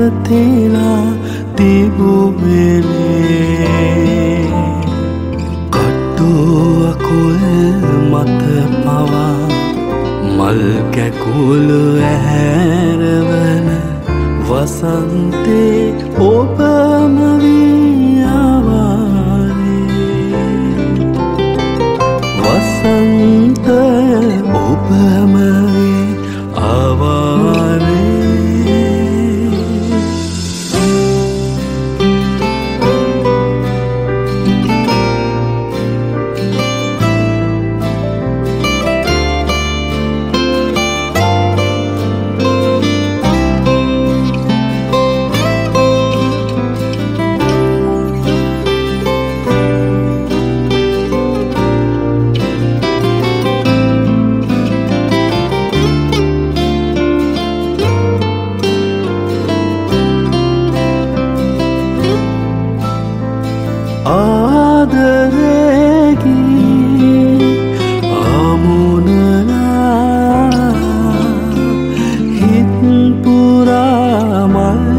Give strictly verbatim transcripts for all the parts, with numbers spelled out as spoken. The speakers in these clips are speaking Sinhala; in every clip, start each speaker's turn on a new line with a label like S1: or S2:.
S1: නැවතිලා තිබු වෙලේ කටුවකුල් මත පවා මල් කැකුළු ඇහැරවන වසන්තේ ඔබම වී ආවානේ වසන්තය ඔබම වී ආවානේ ආදරේගී අමුණලා හිත් පුරා මල්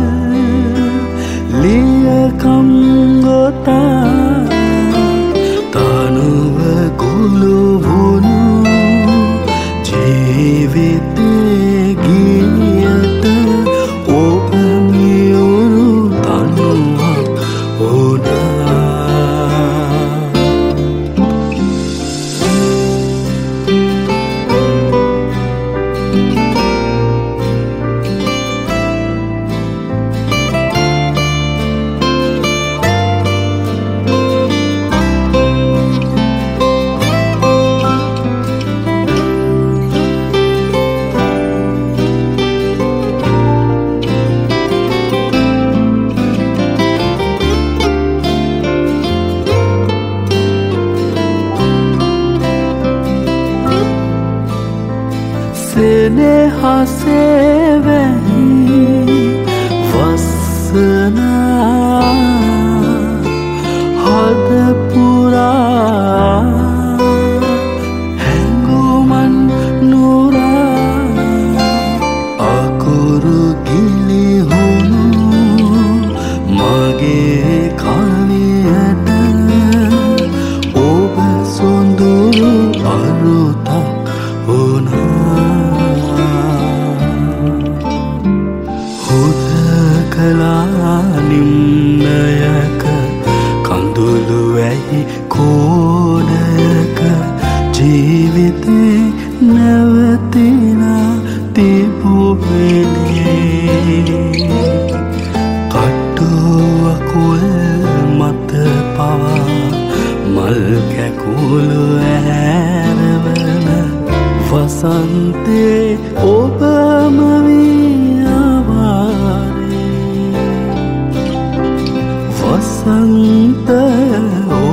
S1: ලියකම් ගොතා තනුව ගුළු වුණු ජීවිතේ ගියට ඔබ මියුණු තනුවක් ඕනා සෙනෙහසේ වැහි වස්සනා හද පුරා හැඟුමන් නුරා අකුරු ගිලිහුණු මගේ කවියට ඔබ සොඳුරු අරුතක් වුණා හුදකලා නිම්නයක කඳුළු වැහි කෝණයක ජීවිතේ නැවතිලා තිබු වෙලේ කටුවකුල් මත පවා මල් කැකුළු ඇහැරවන වසන්තේ ඔබම වී ආවානේ වසන්තය